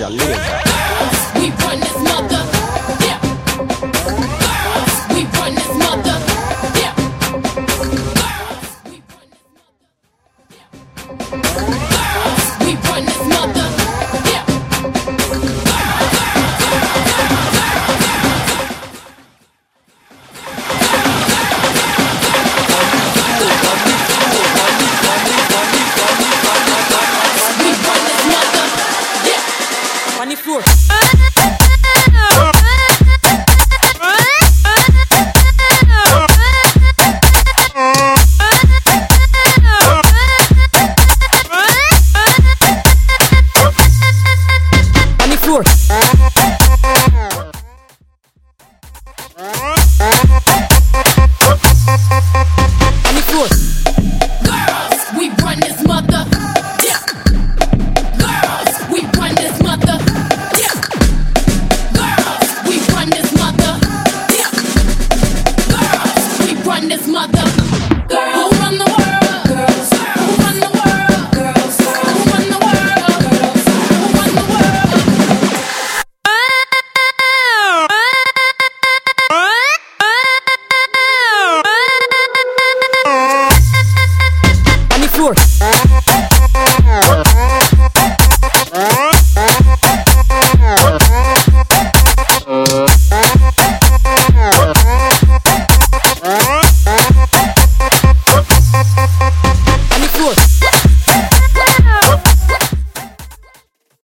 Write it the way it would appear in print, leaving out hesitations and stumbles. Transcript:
a little bit. We run this mother, yeah. We run this mother, yeah. We run this mother, yeah. On the floor. On the floor.